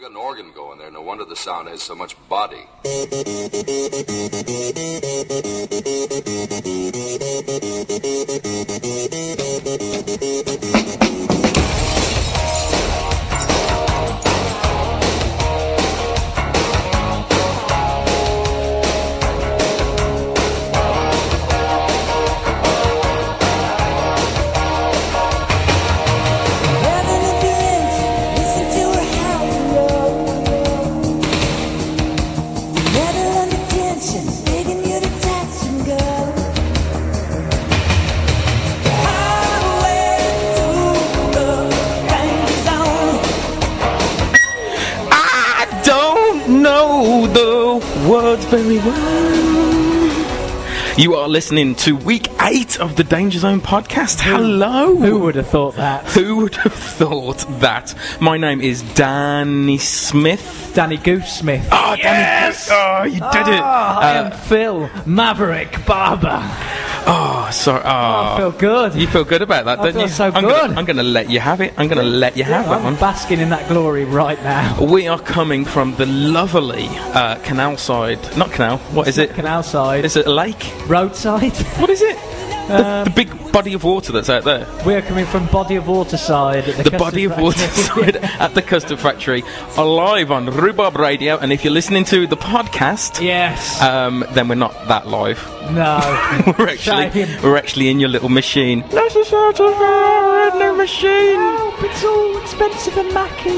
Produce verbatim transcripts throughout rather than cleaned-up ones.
got an organ going there. No wonder the sound has so much body. Words very well. You are listening to week eight of the Danger Zone podcast. Hello. Who would have thought that? Who would have thought that? My name is Danny Smith. Danny Goose Smith. Oh, yes! Danny Goose. Oh, you did oh, it. I Uh, am Phil Maverick Barber. Oh, sorry. Oh, I feel good. You feel good about that, I don't feel you? so I'm good. Gonna, I'm going to let you have it. I'm going to let you have Yeah, that I'm one. basking in that glory right now. We are coming from the lovely uh, canal side. Not canal. What is it? Canal side. Is it a lake? Roadside. What is it? The, Um, the big body of water that's out there. We're coming from Body of Water side. At the The Custard body of water Factory. side at the Custard Factory, alive on Rhubarb Radio. And if you're listening to the podcast, Yes. um, then we're not that live. no. we're actually Shame. we're actually in your little machine. This is out of our new machine. Oh, it's all expensive and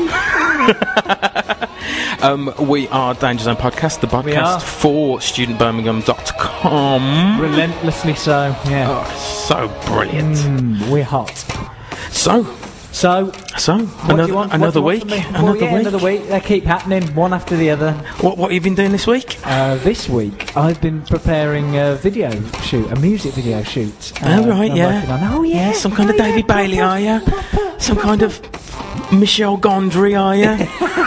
Mackie. Um, we are Danger Zone Podcast, the We are. podcast for student birmingham dot com. Relentlessly so. Yeah. Oh, so brilliant. Mm, we're hot. So, So, so what do another you want? What another do you want week, from me? another Well, yeah, week. another week. They keep happening, one after the other. What what have you been doing this week? Uh, this week, I've been preparing a video shoot, a music video shoot. Uh, Oh, right, I'm yeah. working on. Oh, yeah. Some kind oh, of yeah, David Bailey, proper, are you? proper, Some proper. kind of Michelle Gondry, are you?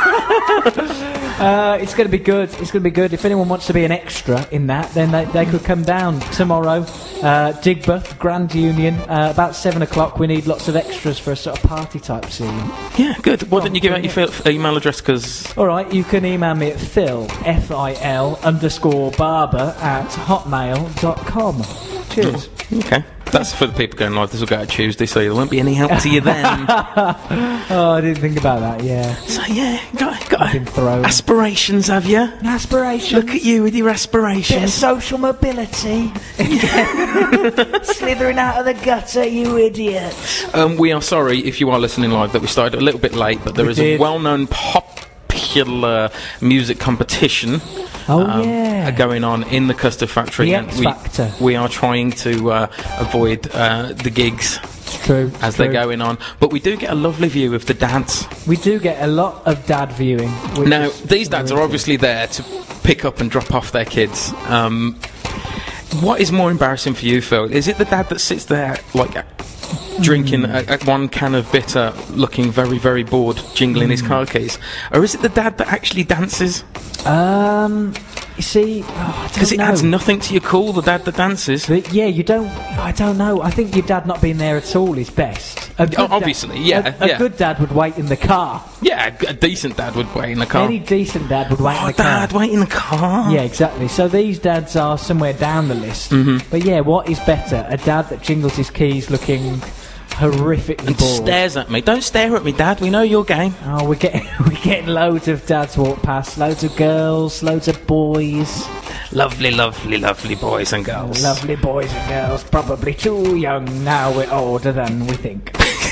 Uh, it's going to be good. It's going to be good. If anyone wants to be an extra in that, then they, they could come down tomorrow. Uh, Digbeth, Grand Union, uh, about seven o'clock. We need lots of extras for a sort of party type scene. Yeah, good. Why don't you give out your fil- email address? Because All right, you can email me at phil, F I L, underscore barber at hotmail dot com. Cheers. okay, that's for the people going live. This will go out Tuesday, so there won't be any help to you then. Oh, I didn't think about that, yeah. So yeah, got, got Been thrown. aspirations, have you? Aspiration. Look at you with your Bit of aspirations. social mobility. Slithering out of the gutter, you idiot. Um, we are sorry if you are listening live that we started a little bit late, but there We is a did. well-known popular music competition. Oh, um, yeah. going on in the Custard Factory. The and X we, Factor. we are trying to uh, avoid uh, the gigs It's true. as it's they're true. going on, but we do get a lovely view of the dads. We do get a lot of dad viewing. which Now, is these dads are really obviously there to pick up and drop off their kids. Um, what is more embarrassing for you, Phil? Is it the dad that sits there, like, drinking a, a one can of bitter, looking very, very bored, jingling his car keys? Or is it the dad that actually dances? good. Um, you see, oh, I Because don't it know. adds nothing to your call, the dad that dances. But yeah, you don't. I don't know. I think your dad not being there at all is best. A good Oh, da- obviously, yeah, A, a yeah. good dad would wait in the car. Yeah, a g- a decent dad would wait in the car. Any decent dad would wait oh, in the car. dad, wait in the car. Yeah, exactly. So these dads are somewhere down the list. Mm-hmm. But yeah, what is better? A dad that jingles his keys looking horrifically And bored. stares at me. Don't stare at me, Dad. We know your game. Oh, we're getting we're getting loads of dads walk past, loads of girls, loads of boys, Lovely, lovely, lovely boys and girls. lovely boys and girls. Probably too young now. We're older than we think.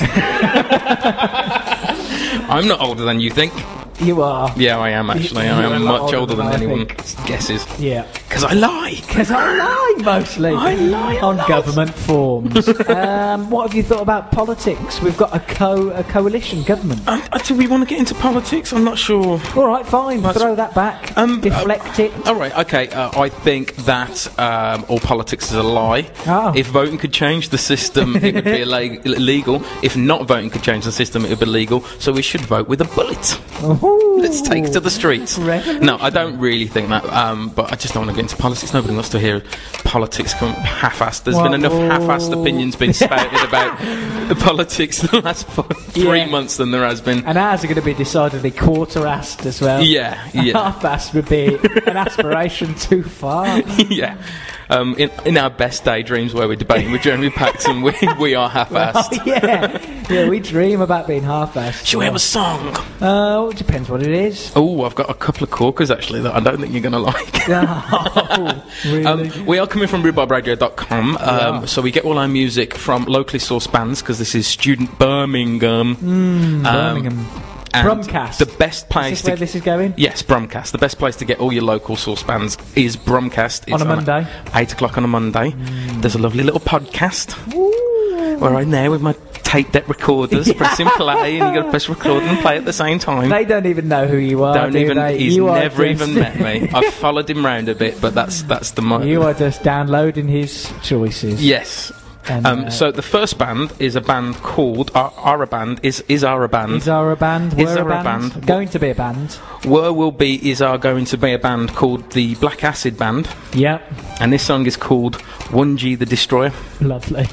I'm not older than you think. You are. Yeah, I am actually. You- I you're a am lot much older older than than I anyone think. guesses. Yeah. Because I lie. Because I lie mostly. I lie a on lot. government forms. um, what have you thought about politics? We've got a co a coalition government. Um, uh, do we want to get into politics? I'm not sure. All right, fine. That's- Throw that back. Um, Deflect it. All right, okay. Uh, I think that um, all politics is a lie. Oh. If voting could change the system, it would be illeg- illegal. If not voting could change the system, it would be legal. So we should vote with a bullet. Ooh. Let's take to the streets. Revolution. No, I don't really think that, um, but I just don't want to into politics. Nobody wants to hear politics come half-assed. There's Well, been enough oh. half-assed opinions being spouted about the politics in the last four, three Yeah. months than there has been. And ours are going to be decidedly quarter-assed as well. Yeah, yeah. Half-assed would be an aspiration too far. Yeah. Um, in, in our best daydreams where we're debating with Jeremy Paxton, we, we are half-assed. Oh, yeah. Yeah, we dream about being half-assed. Shall we have a song? Uh, it depends what it is. Oh, I've got a couple of corkers actually that I don't think you're going to like. Oh, really? Um, we are coming from rhubarb radio dot com, um, Yeah. so we get all our music from locally sourced bands because this is Student Birmingham. Mm, Birmingham. And Brumcast. The best Is place this to where this is going? Yes, Brumcast. The best place to get all your local source bands is Brumcast. It's On a Monday? eight o'clock on a Monday. Mm. There's a lovely little podcast. Ooh. We're right there with my tape deck recorders, pressing play, and you got to press record and play at the same time. They don't even know who you are. Don't do even. they? He's You are never just- even met me. I've followed him round a bit, but that's that's the mo- You are just downloading his choices. Yes. And, Um, uh, so the first band is a band called Our, Our Band is is our band. Is our a band? Is Were our a a band? band? Going to be a band. Were will be is our going to be a band called the Black Acid Band, Yep. and this song is called one G the Destroyer. Lovely.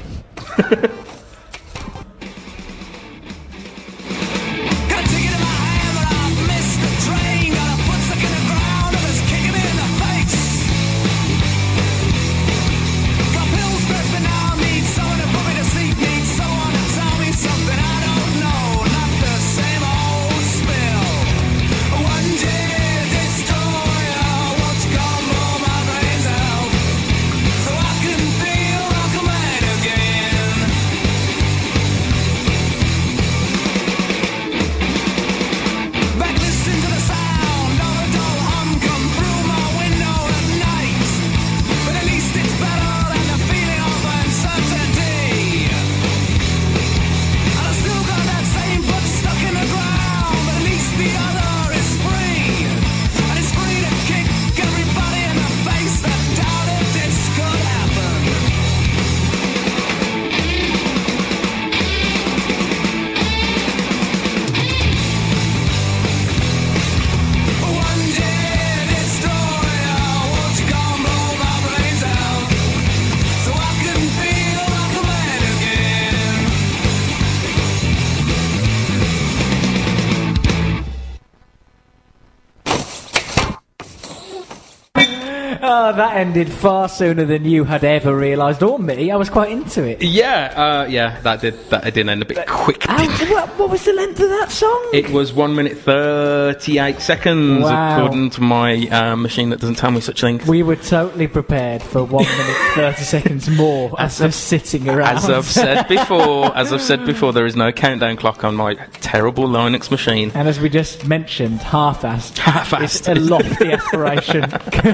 Gotta take it in my hand, but I've missed the train. Got a foot stuck in the ground, and it's kicking me in the face. Got pills dripping down, need someone to put me to sleep, need someone to tell me something I don't know. Not the same old spill. One day destroyer wants to come blow my brains out, so I can feel like a man again. Back listening to the sound of a dull hum come through my window at night. But at least it's better than the feeling of uncertainty. And I still got that same foot stuck in the ground, but at least the other is free. And it's free to kick everybody in the face that doubted this could happen. One day destroyer, won't you come blow my brains out, so I can feel like a man again. Oh, that ended far sooner than you had ever realised, or me. I was quite into it. Yeah, uh, yeah, that did that did end a bit quick. How, what, what was the length of that song? It was one minute thirty-eight seconds, Wow. according to my uh, machine that doesn't tell me such things. We were totally prepared for one minute thirty seconds more As of I've- just sitting around. As I've said before, as I've said before, there is no countdown clock on my terrible Linux machine. And as we just mentioned, half-assed. Half-assed. It's a lofty aspiration.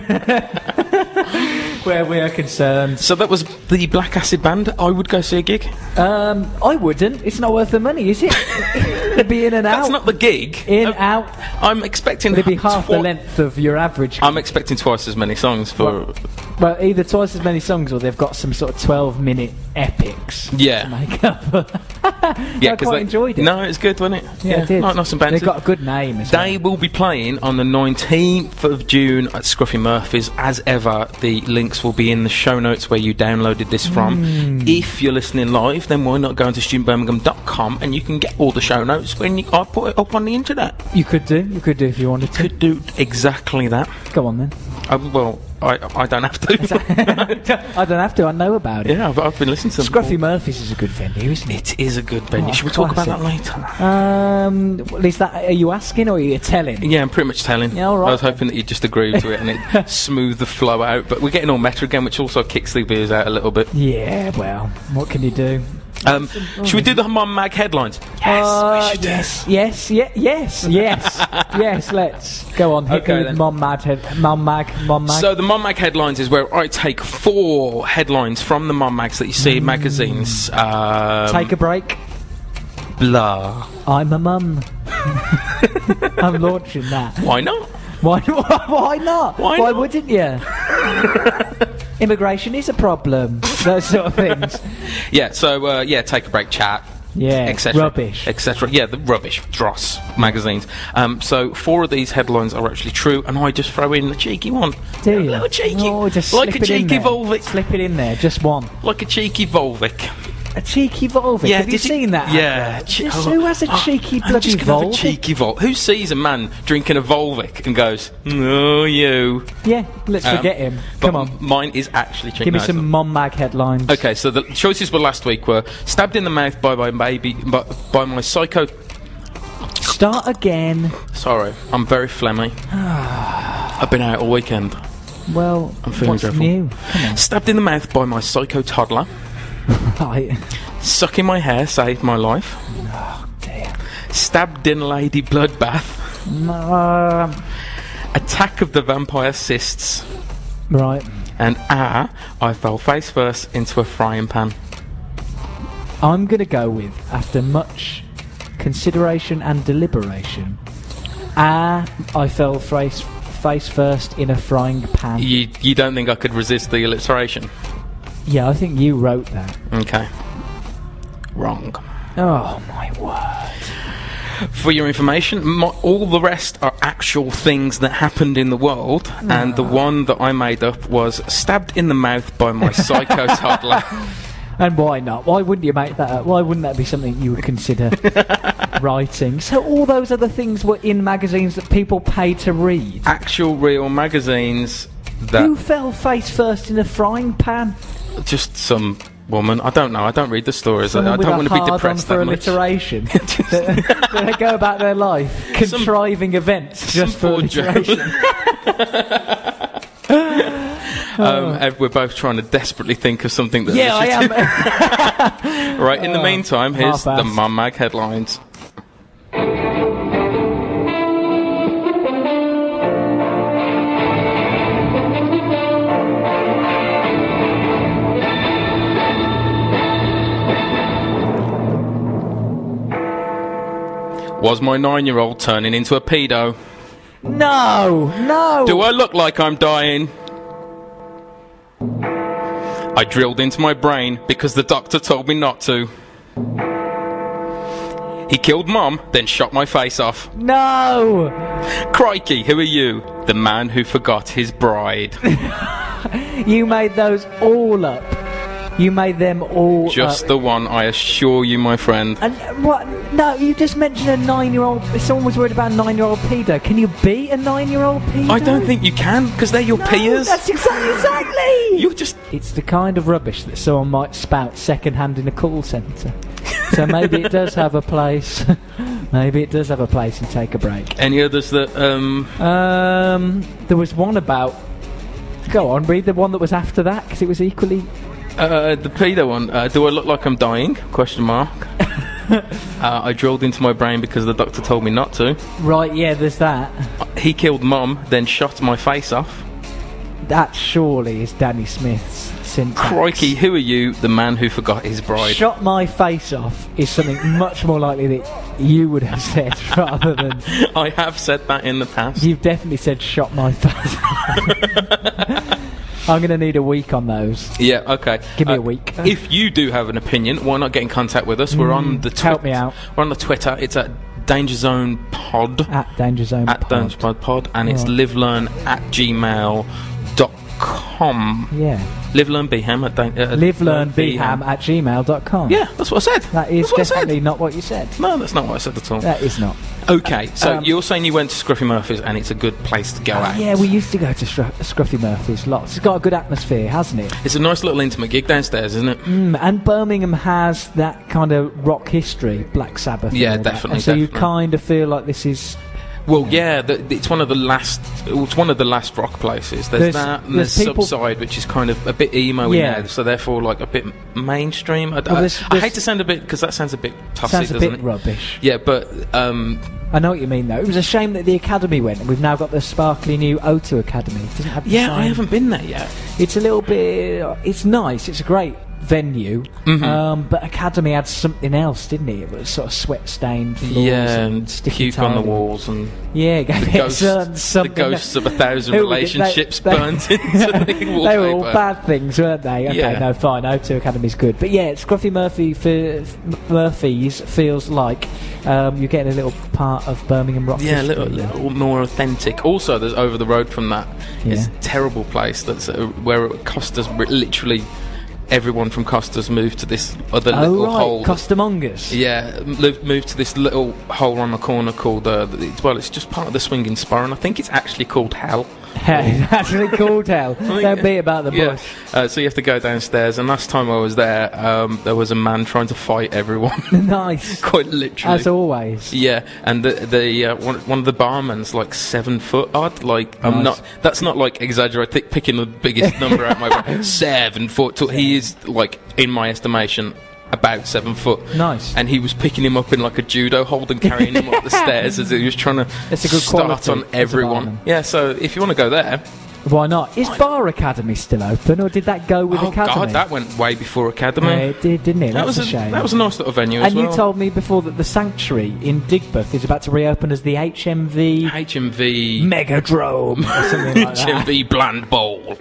Where we are concerned. So that was the Black Acid Band. I would go see a gig. Um, I wouldn't. It's not worth the money, is it? It'd be in and out. That's not the gig. In, Uh, out. I'm expecting. It'd be half the twi- length of your average. I'm expecting twice as many songs for. Well, well, either twice as many songs or they've got some sort of twelve minute epics Yeah. to make up. yeah, I quite they, enjoyed it. No, it's good, wasn't it? Yeah, it did. Nice, nice and They've bouncy. got a good name as They well. will be playing on the nineteenth of June at Scruffy Murphy's. As ever, the links will be in the show notes where you downloaded this from. Hmm. If you're listening live, then why not go into student birmingham dot com and you can get all the show notes when you, I put it up on the internet. You could do. You could do if you wanted to. Could do exactly that. Go on then. Uh, well, I, I don't have to. I don't have to. I know about it. yeah, I've, I've been listening to them. Scruffy Murphy's is a good venue, isn't it? It is a good venue. Oh, Should we talk about that classic. later? Um, well, is that are you asking or are you telling? Yeah, I'm pretty much telling. Yeah, all right I was hoping that you'd just agree to it and it smooth the flow out. But we're getting all meta again, which also kicks the beers out a little bit. Yeah, well, what can you do? Um, should we do the Mum Mag headlines? Yes, Uh, we should do. yes, yes, ye- yes, yes, yes. Let's go on. Hit Okay, me with then. Mom Mad, head, Mom Mag, Mom Mag. So the Mum Mag headlines is where I take four headlines from the Mum Mags that you see in magazines. Um, Take a break. blah. I'm a mum. I'm launching that. Why not? Why? Why not? Why not? wouldn't you? Immigration is a problem. Those sort of things. Yeah. So uh, yeah, take a break. Chat. Yeah, et cetera, rubbish. et cetera. Yeah, the rubbish, dross magazines. Um, so four of these headlines are actually true, and I just throw in a cheeky one. Do you? A little cheeky, Oh, just like slip a it in cheeky there. Volvic, Slip it in there, just one. like a cheeky Volvic. A cheeky Volvic. Yeah, Have you did you- seen that? Yeah. advert? Che- Just oh, who has a oh, cheeky I'm bloody just gonna have a Volvic? cheeky Vol. Who sees a man drinking a Volvic and goes, "No, you"? Yeah, let's Um, forget him. But Come on, mine is actually cheeky. give me No, some it's Mom Mag headlines. not. Okay, so the choices were last week were stabbed in the mouth by my baby, by, by my psycho. Start again. Sorry, I'm very phlegmy. I've been out all weekend. Well, I'm feeling what's dreadful. new? Come on. Stabbed in the mouth by my psycho toddler. Right. Sucking my hair saved my life. Dear. Stabbed in lady bloodbath. Um, Attack of the vampire cysts. right. And ah, I fell face first into a frying pan. I'm going to go with, after much consideration and deliberation, ah, I fell face, face first in a frying pan. You you don't think I could resist the alliteration? Yeah, I think you wrote that. Okay. Wrong. Oh, my word. For your information, mo- all the rest are actual things that happened in the world, and the one that I made up was stabbed in the mouth by my psycho toddler. And why not? Why wouldn't you make that up? Why wouldn't that be something you would consider writing? So all those other things were in magazines that people pay to read. Actual real magazines that Who fell face first in a frying pan? just some woman. I don't know. I don't read the stories. I, I Someone with don't a want to be hard-on depressed for that much. alliteration. that, that they go about their life contriving events just for poor Joe. alliteration. Um, Ev, we're both trying to desperately think of something that. Yeah, I am. Right. In the meantime, here's the half-assed. Mum Mag headlines. Was my nine-year-old turning into a pedo? No, no. Do I look like I'm dying? I drilled into my brain because the doctor told me not to. He killed Mom, then shot my face off. No. Crikey, who are you? The man who forgot his bride. You made those all up. You made them all Just up. the one, I assure you, my friend. And what? No, you just mentioned a nine-year-old. Someone was worried about a nine-year-old pedo. Can you be a nine-year-old pedo? I don't think you can, because they're your No, peers. That's exactly exactly. You're just... It's the kind of rubbish that someone might spout second-hand in a call centre. So maybe it does have a place. Maybe it does have a place and take a break. Any others that, um... Um, there was one about. Go on, read the one that was after that because it was equally. Uh, the pedo one. Uh, do I look like I'm dying? Question mark. uh, I drilled into my brain because the doctor told me not to. Right, yeah, there's that. He killed Mum, then shot my face off. That surely is Danny Smith's syntax. Crikey, who are you? The man who forgot his bride. Shot my face off is something much more likely that you would have said rather than. I have said that in the past. You've definitely said shot my face off. I'm going to need a week on those. Yeah, okay. Give me Uh, a week. If you do have an opinion, why not get in contact with us? We're on the help me out. We're on the Twitter. It's at Danger Zone Pod. At Danger Zone At Pod. Danger Pod Pod, and it's Right. livelearn at gmail dot com. Yeah. Livelearnbham at dan- uh, livelearnbham at gmail dot com. Yeah, that's what I said. That is that's what I definitely said. not what you said. No, that's not what I said at all. That is not. Okay, so Um, you're saying you went to Scruffy Murphy's and it's a good place to go out. Yeah, we used to go to Scru- Scruffy Murphy's lots. It's got a good atmosphere, hasn't it? It's a nice little intimate gig downstairs, isn't it? Mm, and Birmingham has that kind of rock history, Black Sabbath. and Yeah, all that. definitely, And so you definitely. kind of feel like this is. Well, yeah, the, it's one of the last. It's one of the last rock places. There's, There's- that, and there's, there's people- Subside, which is kind of a bit emo in Yeah. there, so therefore like a bit mainstream. I, Well, I- there's- I there's- hate to sound a bit because that sounds a bit tossy, Sounds a doesn't bit it? rubbish. Yeah, but um, I know what you mean, though. It was a shame that the Academy went, and we've now got the sparkly new O two Academy. It doesn't have the yeah, same- I haven't been there yet. It's a little bit. It's nice. It's a great venue, Mhm. um, but Academy had something else, didn't it? It was sort of sweat-stained floors Yeah, and and sticky puke on the tiling. walls and Yeah, the, the ghosts, the something ghosts of a thousand Who would it- they- relationships they- burnt into the wallpaper. They were all bad things, weren't they? Okay, Yeah. no, fine. O two Academy's good, but yeah, Scruffy Murphy fe- Murphy's feels like um, you're getting a little part of Birmingham rock Yeah, a history. little, little more authentic. Also, there's over the road from that is Yeah. a terrible place that's uh, where Costa's r- literally everyone from Costa's moved to this other Oh little right, hole. Costermongers. Yeah, moved, moved to this little hole on the corner called uh, it's, well, it's just part of the Swinging Spur, and I think it's actually called Hell. It's actually called hell. Don't be about the Yeah. bush. Uh, so you have to go downstairs, and last time I was there, um, there was a man trying to fight everyone, Nice. quite literally. As always. Yeah, and the the uh, one, one of the barmen's like seven foot odd. Like I'm Nice. not. That's not like exaggerate. Th- picking the biggest number out of my mouth. Seven foot tall. He is like, in my estimation, about seven foot. Nice. And he was picking him up in like a judo hold and carrying him up the stairs as he was trying to It's a good start quality on as a everyone. barman. Yeah. So if you want to go there, Why not? Is Bar Academy still open, or did that go with oh Academy? god, that went way before Academy. Yeah, it did, didn't it? that That's was a shame. That was a nice little venue as and well. you told me before that the Sanctuary in Digbeth is about to reopen as the H M V H M V Megadrome or something like H M that. V Bland Bowl.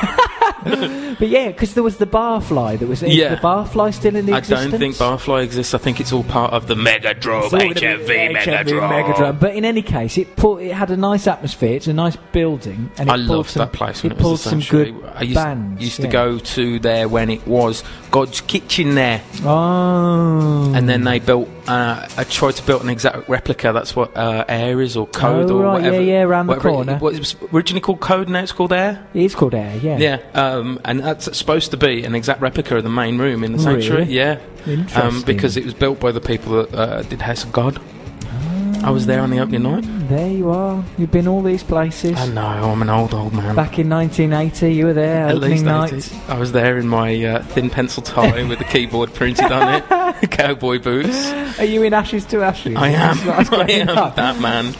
But yeah, because there was the Barfly that was. Is Yeah. the Barfly still in I existence? don't think Barfly exists. I think it's all part of the Megadrome, It's all gonna H M V be H M V Megadrome. Megadrome. But in any case, it pulled, it had a nice atmosphere. It's a nice building, and it I pulled loved some, that place when it it, pulled was the some Sanctuary. good I used, bands. used yeah. to go to there when it was God's Kitchen there, Oh, and then they built. Uh, I tried to build an exact replica. That's what uh, Air is, or Code, Oh, or right, whatever. yeah, yeah, around the whatever it- corner. It, was, it was originally called Code, now it's called Air. it is called Air. Yeah. Yeah, um, and that's supposed to be an exact replica of the main room in the sanctuary. Really? Yeah, Interesting. um, because it was built by the people that uh, did House of God. I was there on the opening night. There you are. You've been all these places. I know, I'm an old, old man. Back in nineteen eighty, you were there, At opening least night. eighty. I was there in my uh, thin pencil tie with the keyboard printed on it, cowboy boots. Are you in Ashes to Ashes? I am, That's I great am enough. that man.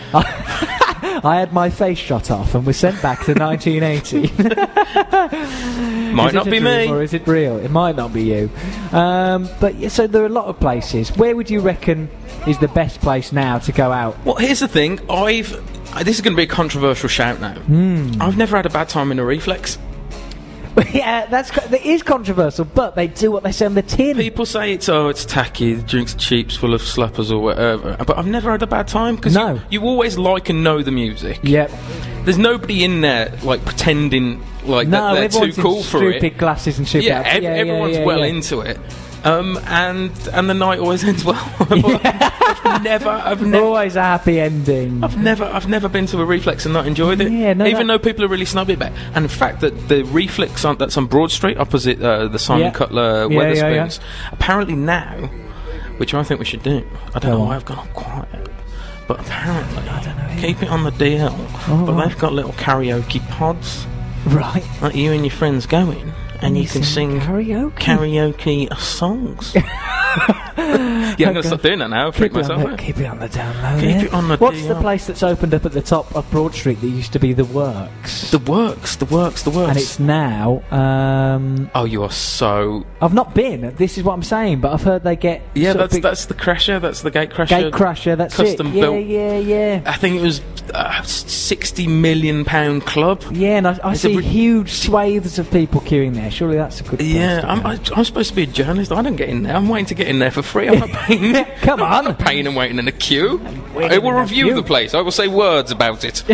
I had my face shot off and was sent back to nineteen eighty. Might Is not it a be dream me. or is it real? It might not be you. Um, but yeah, so there are a lot of places. Where would you reckon is the best place now to go out? Well, here's the thing. I've. uh, This is going to be a controversial shout now. Hmm. I've never had a bad time in a Reflex. Yeah, that's co- that is controversial, but they do what they say on the tin. People say it's oh, it's tacky. The drink's cheap, full of slappers or whatever. But I've never had a bad time because No. you, you always like and know the music. Yep. There's nobody in there like pretending like No, that they're everyone's too in cool for stupid it. glasses and stupid Yeah, outfits. ev- yeah, everyone's yeah, well yeah. into it. Um, and and the night always ends well. I've never, I've never, Always a happy ending. I've never, I've never been to a Reflex and not enjoyed it. Yeah, no, even that- though people are really snobby about it. And in fact, that the Reflex on, that's on Broad Street opposite uh, the Simon Yeah. Cutler Yeah, yeah, Weatherspoons. Apparently now, which I think we should do. I don't Go know on. why I've gone up quiet. But apparently, I don't know, keep it on the D L. Oh, but right. they've got little karaoke pods Right. that you and your friends go in, and you can sing karaoke. karaoke songs. Yeah, I'm going to stop doing that now. I'll freak Keep it, on myself the, out. keep it on the down low. Keep yeah. it on the What's D the L. place that's opened up at the top of Broad Street that used to be the Works? The works, the works, the works. And it's now. Um, Oh, you are so. I've not been. This is what I'm saying, but I've heard they get. Yeah, sort of that's big that's the Crasher. That's the Gate Crasher. Gate Crasher. That's custom it. Yeah, built. yeah, yeah. I think it was uh, sixty million pound club. Yeah, and I, I It's a see re- huge swathes of people queuing there. Surely that's a good place Yeah, to I'm, go. I, I'm supposed to be a journalist. I don't get in there. I'm waiting to get in there for free. I'm not paying. Come I'm on. not paying and waiting in a queue. waiting I will in a review queue. the place. I will say words about it.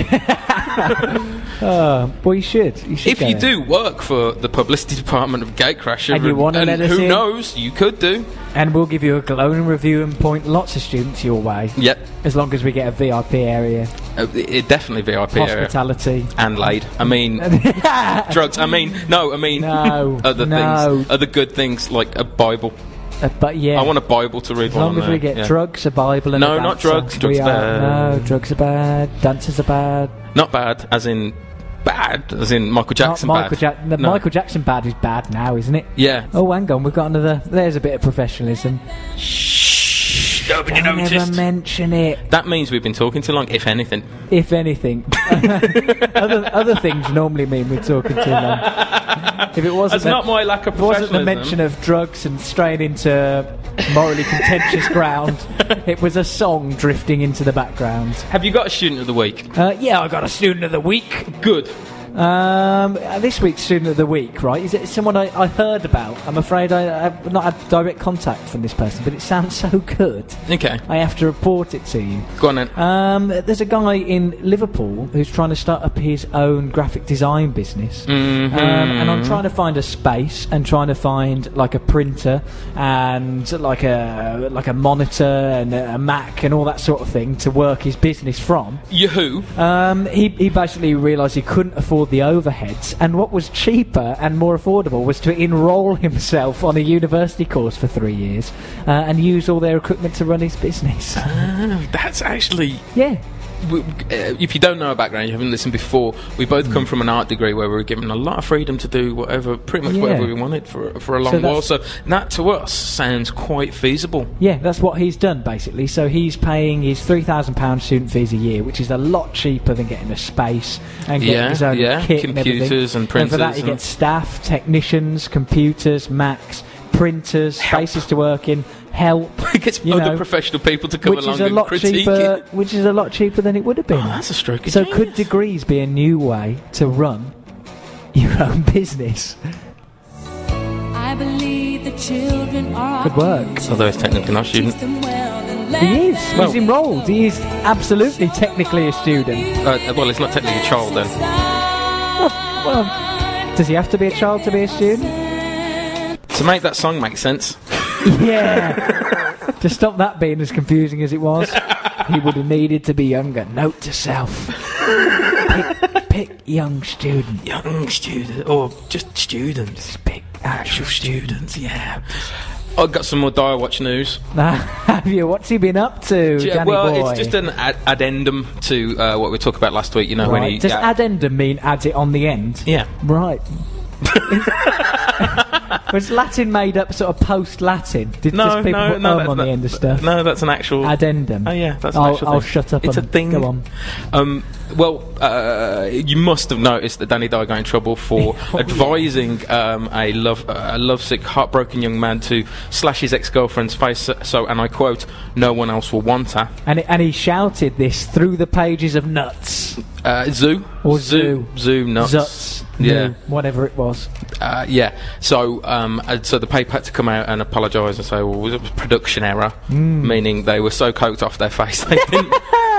Uh, well, you should. You should If go you there. do work for the publicity department of Gatecrasher, And you wanna let us who in? knows, you could do. And we'll give you a glowing review and point lots of students your way. Yep, As long as we get a V I P area. uh, it, it definitely V I P area Hospitality. and laid. I mean, drugs. I mean, no, I mean, No, other no. things, other good things like a Bible. Uh, but yeah. I want a Bible to read. As while long I'm as there. we get yeah. drugs, a Bible, and No, a not dancer, drugs, we drugs are- bad. No, drugs are bad. Dancers are bad. Not bad, as in bad, as in Michael Jackson Not Michael bad. Jack- the No. Michael Jackson bad is bad now, isn't it? Yeah. Oh, hang on, we've got another. There's a bit of professionalism. Nobody Don't noticed. ever mention it. That means we've been talking too long, if anything. If anything. other, other things normally mean we're talking too long. If it wasn't That's the, not my lack of if it wasn't the professionalism. mention of drugs and straying into morally contentious ground, it was a song drifting into the background. Have you got a student of the week? Uh, yeah, I got a student of the week. Good. Um, uh, this week's student of the week, right? Is it someone I, I heard about? I'm afraid I, I've not had direct contact from this person, but it sounds so good. Okay. I have to report it to you. Go on then. Um, there's a guy in Liverpool who's trying to start up his own graphic design business. Mhm. Um, and I'm trying to find a space and trying to find like a printer and like a like a monitor and a, a Mac and all that sort of thing to work his business from. Yahoo. Um, he, he basically realised he couldn't afford the overheads, and what was cheaper and more affordable was to enrol himself on a university course for three years uh, and use all their equipment to run his business. Ah, that's actually... Yeah. we- uh, if you don't know our background, you haven't listened before, we both come from an art degree where we were given a lot of freedom to do whatever, pretty much Yeah. whatever we wanted for for a long So while. that's- So that to us sounds quite feasible. Yeah, that's what he's done basically. So he's paying his three thousand pounds student fees a year, which is a lot cheaper than getting a space and getting Yeah, his own yeah, kit and everything. computers and And for that, printers he and- gets staff, technicians, computers, Macs, printers, Help. spaces to work in, help. It gets you other know, professional people to come which along is a and lot critique cheaper. it. Which is a lot cheaper than it would have been. Oh, that's a stroke of So genius. could degrees be a new way to run your own business? I believe the children are Could work. Although it's technically not a student. He is. Well- He's enrolled. He is absolutely technically a student. Uh, well, it's not technically a child then. Well, does he have to be a child to be a student? To make that song make sense, Yeah. To stop that being as confusing as it was, he would have needed to be younger. Note to self. Pick, pick young student. young student or just students, Pick actual students. Yeah. I've got some more Dire Watch news. Have you? What's he been up to, Yeah, Danny well, boy? it's just an ad- addendum to uh, what we talked about last week. You know, when Right. he Does yeah, addendum mean add it on the end? yeah. Right. Was Latin made up sort of post-Latin? Did No, just people no, put no, um that's on the not- end of stuff? No, that's an actual. Addendum. Oh yeah, that's an I'll, actual I'll thing. shut up It's and a thing. go on. Um, well, uh, you must have noticed that Danny Dye got in trouble for Oh, advising um, a love uh, a lovesick, heartbroken young man to slash his ex-girlfriend's face. So, so, and I quote, "No one else will want her." And, it, and he shouted this through the pages of Nuts. Uh, Zoo Or Zoo Zoo nuts. Zuts. Yeah. New, whatever it was. Uh, yeah. So, um, uh, so the paper had to come out and apologise and say, well, it was a production error, Hmm. meaning they were so coked off their face they didn't.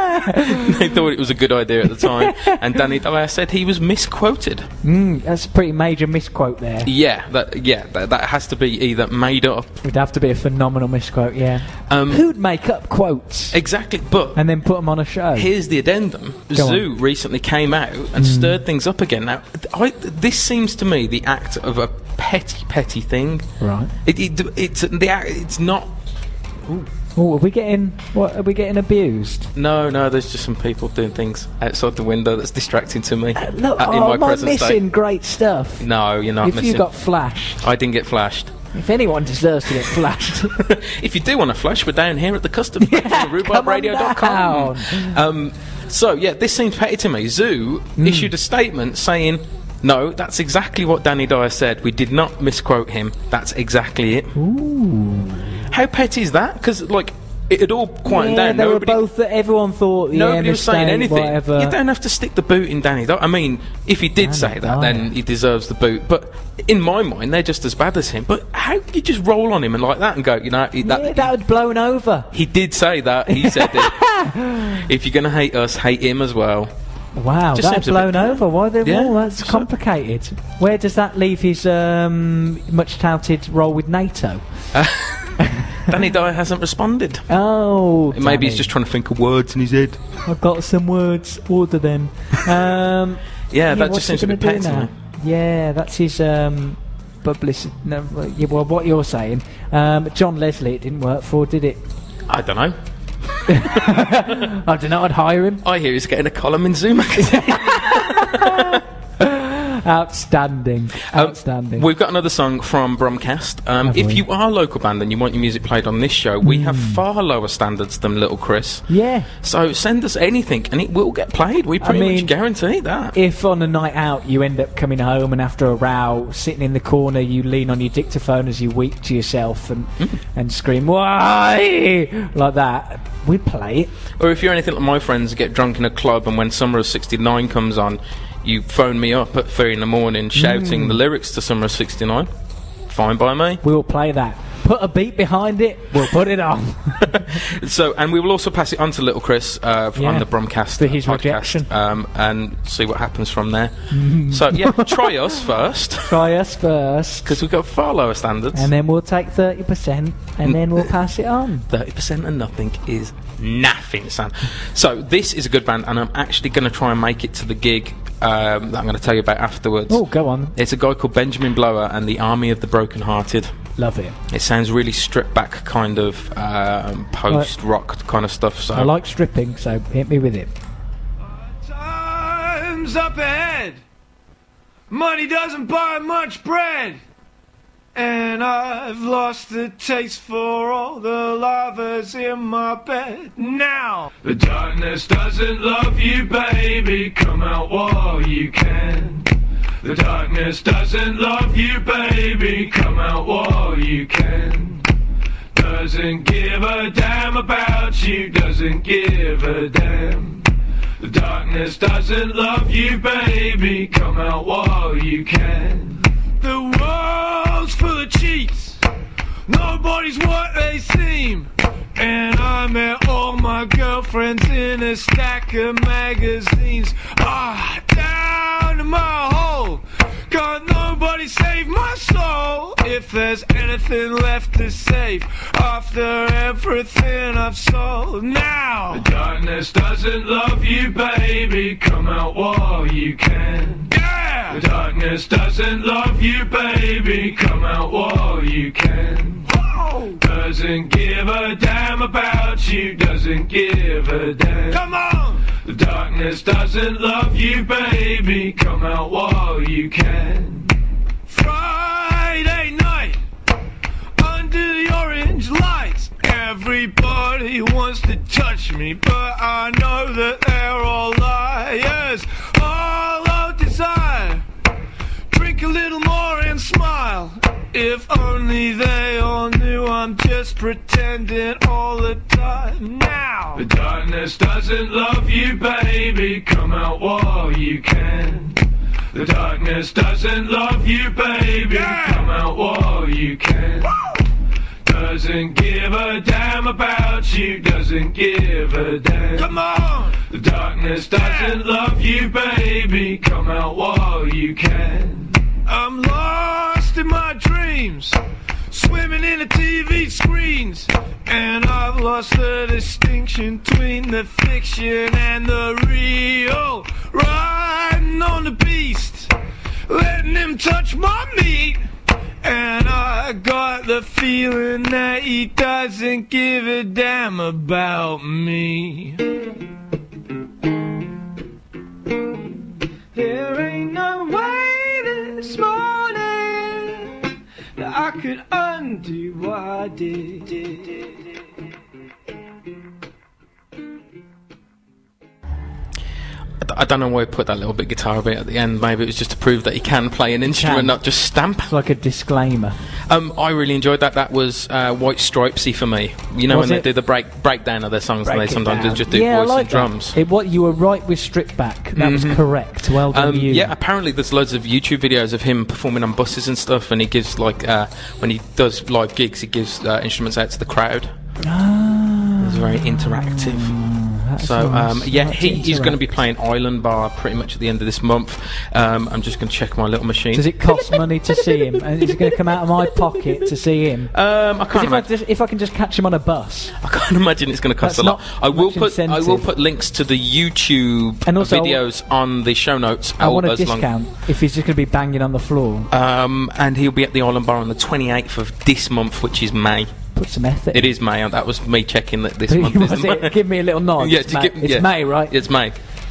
They thought it was a good idea at the time, and Danny Dyer said he was misquoted. Mm, that's a pretty major misquote there. Yeah, that yeah, that, that has to be either made up. Would have to be a phenomenal misquote, yeah. Um, Who'd make up quotes exactly, but and then put them on a show? here's the addendum. Go Zoo recently came out and stirred things up again. Now, I, this seems to me the act of a petty, petty thing. Right. It, it, it's the act. It's not. Oh, are we getting what? Are we getting abused? No, no. There's just some people doing things outside the window that's distracting to me. Uh, Look, uh, in oh, my am I present missing state. great stuff? No, you're not if missing. you got flashed, I didn't get flashed. if anyone deserves to get flashed, If you do want to flash, we're down here at the customs yeah, come rhubarb on radio dot com. down. Um, so yeah, this seems petty to me. Zoo Hmm. issued a statement saying, "No, that's exactly what Danny Dyer said. We did not misquote him. That's exactly it." Ooh. How petty is that? Because like it had all quietened Yeah, down. they Nobody, were both. Everyone thought. Yeah, nobody was saying mistake, anything. Whatever. You don't have to stick the boot in Danny Dyer. I mean, if he did Danny say that, Dyer. then he deserves the boot. But in my mind, they're just as bad as him. But how can you just roll on him and like that and go, you know, he- that, yeah, that had blown over. he did say that. He said it. If you're going to hate us, hate him as well. Wow, Just that's seems a blown bit- over. Why they? Yeah, Oh, that's so- complicated. Where does that leave his um, much touted role with NATO? Danny Dyer hasn't responded. Oh, Maybe he's Danny. just trying to think of words in his head. I've got some words. Order them. Um, Yeah, that what's just seems he a bit gonna petty do to now? me. Yeah, that's his um, publicity. No, well, yeah, well, what you're saying, um, John Leslie, it didn't work for, did it? I don't know. I don't know. I'd hire him. I hear he's getting a column in Zoo magazine. Outstanding. Um, Outstanding. We've got another song from Bromcast. Um, Have if we? you are a local band and you want your music played on this show, we have Hmm. far lower standards than Little Chris. Yeah. So send us anything and it will get played. We pretty mean, much guarantee that. If on a night out you end up coming home and after a row, sitting in the corner, you lean on your dictaphone as you weep to yourself and and scream, "Why?" like that, we'd play it. Or if you're anything like my friends, get drunk in a club and when Summer of sixty-nine comes on, you phone me up at three in the morning shouting the lyrics to Summer of sixty-nine. Fine by me. We will play that. Put a beat behind it, we'll put it on. So, and we will also pass it on to Little Chris uh, Yeah, on the Bromcast for his uh, podcast, rejection. um, and see what happens from there. So, yeah, try us first, Try us first, because we've got far lower standards. and then we'll take thirty percent, and then we'll pass it on. thirty percent and nothing is nothing, son. So, this is a good band, and I'm actually going to try and make it to the gig um, that I'm going to tell you about afterwards. Oh, go on. It's a guy called Benjamin Blower and the Army of the Broken Hearted. Love it. It sounds really stripped back, kind of um, post rock kind of stuff. So I like stripping, so hit me with it. Time's up ahead. Money doesn't buy much bread. And I've lost the taste for all the lovers in my bed. Now the darkness doesn't love you, baby. Come out while you can. The darkness doesn't love you, baby. Come out while you can. Doesn't give a damn about you. Doesn't give a damn. The darkness doesn't love you, baby. Come out while you can. The world's full of cheats. Nobody's what they seem. And I met all my girlfriends in a stack of magazines. Ah, down in my hole. Can't nobody save my soul. If there's anything left to save after everything I've sold. Now the darkness doesn't love you, baby. Come out while you can. Yeah! The darkness doesn't love you, baby. Come out while you can. Whoa! Doesn't give a damn about you. Doesn't give a damn. Come on! The darkness doesn't love you, baby. Come out while you can. Friday night, under the orange lights, everybody wants to touch me, but I know that they're all liars. Hollow desire, drink a little more and smile. If only they all knew I'm just pretending all the time. Now the darkness doesn't love you, baby. Come out while you can. The darkness doesn't love you, baby. Yeah. Come out while you can. Woo! Doesn't give a damn about you. Doesn't give a damn. Come on! The darkness doesn't yeah. love you, baby. Come out while you can. I'm lost in my dreams, swimming in the T V screens, and I've lost the distinction between the fiction and the real. Riding on the beast, letting him touch my meat, and I got the feeling that he doesn't give a damn about me. There ain't no way this morning that I could undo what I did. I don't know why he put that little bit guitar bit at the end. Maybe it was just to prove that he can play an instrument, can. not just stamp. It's like a disclaimer. Um, I really enjoyed that. That was uh, White Stripesy for me. You know Was when it? they do the break breakdown of their songs, Break and it they sometimes down. just do yeah, voice I like and drums. That. It, what you were right with Strip Back. That was correct. Well done, Um, you. yeah, apparently there's loads of YouTube videos of him performing on buses and stuff, and he gives like uh, when he does live gigs, he gives uh, instruments out to the crowd. Ah, It's very interactive. that's So nice. um, yeah, Like to he, he's going to be interact. playing Island Bar pretty much at the end of this month. Um, I'm just going to check my little machine. Does it cost money to see him? And is it going to come out of my pocket to see him? Um, I 'Cause can't if I, imagine. just, if I can just catch him on a bus, I can't imagine it's going to cost That's a lot. not I will much put I will incentive. put links to the YouTube And also I videos on the show notes. I want a as long- discount if he's just going to be banging on the floor. Um, and he'll be at the Island Bar on the twenty-eighth of this month, which is May. Put some effort. It is May. That was me checking that this in. month is Was May. it? Give me a little nod. Yeah, it's to May, give- it's yeah. May, right? It's May.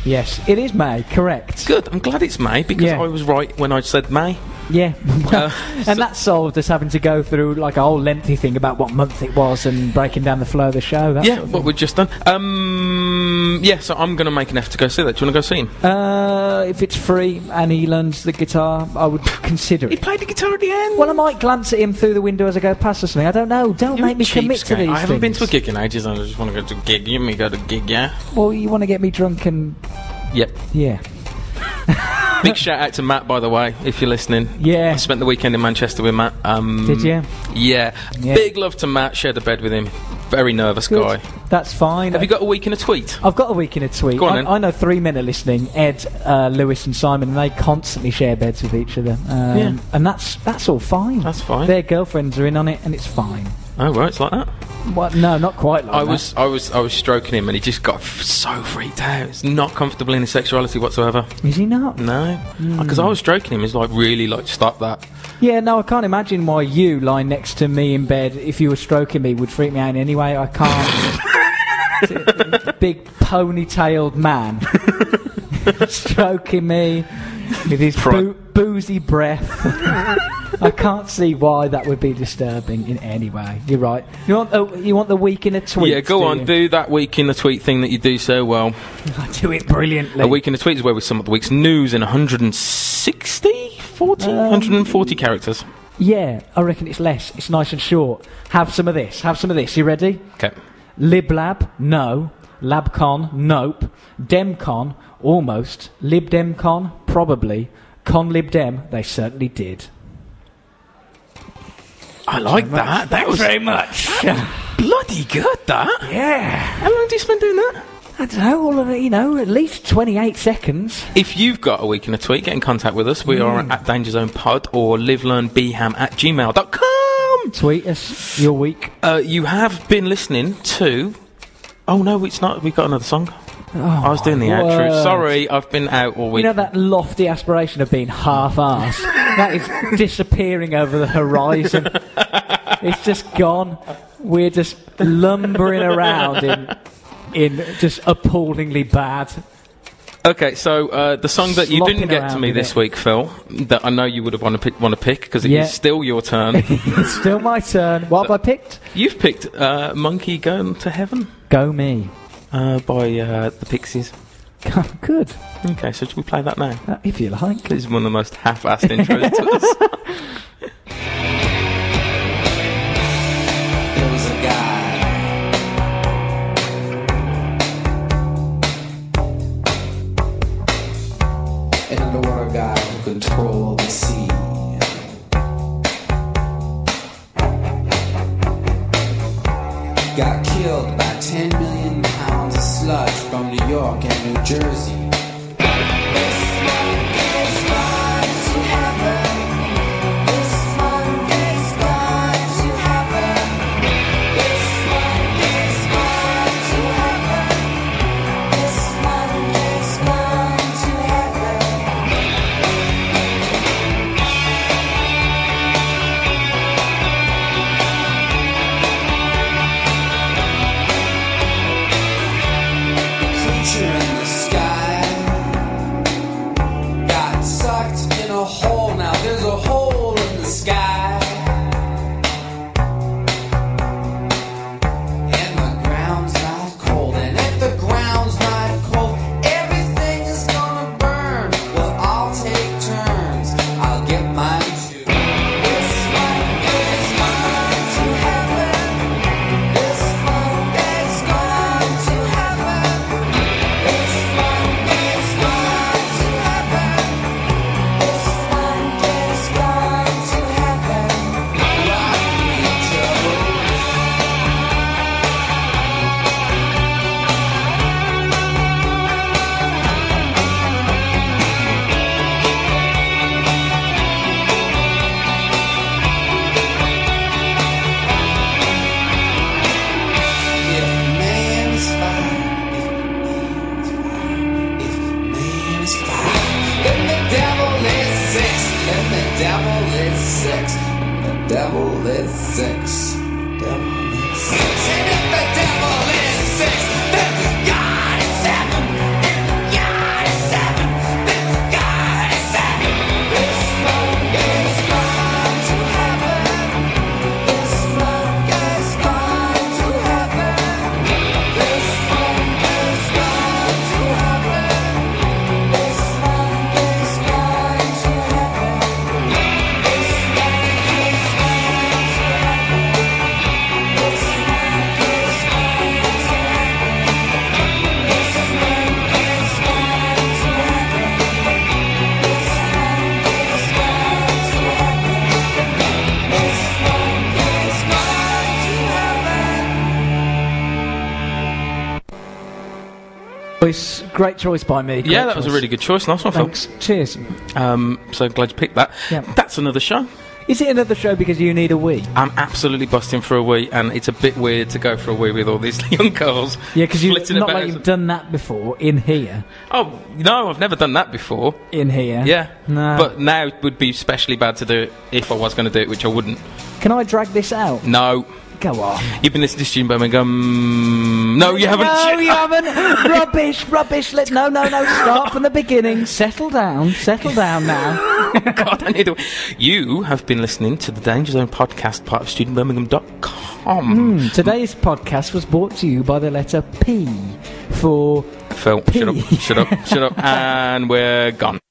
Yes, it is May, correct. Good. I'm glad it's May because Yeah. I was right when I said May. Yeah. Uh, and so- that solved us having to go through like a whole lengthy thing about what month it was and breaking down the flow of the show. That Yeah, sort of what we've just done. Um, yeah, so I'm going to make an effort to go see that. Do you want to go see him? thing. Uh, if it's free and he learns the guitar, I would consider He it. played the guitar at the end. Well, I might glance at him through the window as I go past or something. I don't know. Don't You're make me a commit to cheapskate. these I haven't been to a things. gig in ages and I just want to go to a gig. You and me go to a gig, yeah? Well, you want to get me drunk and... Yep. Yeah. Big shout out to Matt, by the way, if you're listening. Yeah. I spent the weekend in Manchester with Matt. Um, Did you? Yeah. Yeah. Big love to Matt. Shared a bed with him. Very nervous Good. guy. That's fine. Have you got a week in a tweet? I've got a week in a tweet. Go on I, then. I know three men are listening. Ed, uh, Lewis, and Simon, and they constantly share beds with each other. Um, Yeah. and that's that's all fine. That's fine. Their girlfriends are in on it, and it's fine. Oh, right, it's like that. What? No, not quite like I that. was, I was, I was stroking him, and he just got f- so freaked out. He's not comfortable in his sexuality whatsoever. Is he not? No, Hmm. because I was stroking him. He's like, really, like, stop that. Yeah, no, I can't imagine why you lying next to me in bed, if you were stroking me, would freak me out in any way. I can't. It's a big ponytailed man stroking me with his Pro- boo- boozy breath. I can't see why that would be disturbing in any way. You're right. You want the, you want the week in a tweet? yeah, go do on, you? do that week in the tweet thing that you do so well. I do it brilliantly. A week in the tweet is where we sum up the week's news in one hundred sixty, forty, Um, one hundred forty characters. Yeah, I reckon it's less. It's nice and short. Have some of this. Have some of this. You ready? Okay. LibLab, no. LabCon, nope. DemCon, almost. LibDemCon, probably. ConLibDem, they certainly did. I like that. That was very much. bloody good. That. Yeah. How long do you spend doing that? I don't know, all of it, you know, at least twenty-eight seconds. If you've got a week in a tweet, get in contact with us. We are at Danger Zone Pod or livelearnbham at gmail dot com. Tweet us your week. Uh, you have been listening to. Oh no, it's not. We've got another song. Oh, I was doing the my outro. word. Sorry, I've been out all You week. know that lofty aspiration of being half-arsed? That is disappearing over the horizon. It's just gone. We're just lumbering around in, in just appallingly bad. Okay, so uh, the song that you Slopping didn't get to around me with this it. week, Phil, that I know you would have want to pick, want to pick because it is Yeah. still your turn. It's still my turn. What have I picked? You've picked uh, "Monkey Going to Heaven" Go me. uh, by uh, the Pixies. Good. Okay, so should we play that now? Uh, if you like. This is one of the most half-assed intros to us. There was a guy. An underwater guy who controlled the sea. Got killed by ten million pounds of sludge from New York and New Jersey. This one is gone to heaven. This one is gone to heaven. This one is gone to heaven. This one is gone to heaven. Creature in the sky got sucked in a hole. Now there's a hole in the sky, and the ground's not cold. And if the ground's not cold, everything is gonna burn. Well, I'll take turns. I'll get mine too. This one is gone to heaven. This one is gone to heaven. This one is gone to heaven. This one is gone to heaven. Rock me, Joe. If man is fine, if man is fine, then the devil is six, then the devil is six, the devil is six, devil is six, and if the devil is six, then God is seven, and God choice. Great choice by me. Great Yeah, that was a choice. really good choice. Nice one, Phil. Thanks. Cheers. Um, so glad you picked that. Yeah. That's another show. Is it another show because you need a wee? I'm absolutely busting for a wee, and it's a bit weird to go for a wee with all these young girls. Yeah, because you've flitting not about. like you've done that before in here. Oh no, I've never done that before. In here. Yeah, No. but now it would be especially bad to do it if I was going to do it, which I wouldn't. Can I drag this out? No. Go on. You've been listening to Student Birmingham. No, you haven't. No, Shit. you haven't. Rubbish, rubbish. Let no, no, no. Start from the beginning. Settle down. Settle down now. God, I need to. You have been listening to the Danger Zone podcast, part of student birmingham dot com. Mm, today's podcast was brought to you by the letter P for Phil, P. shut up, shut up, shut up, and we're gone.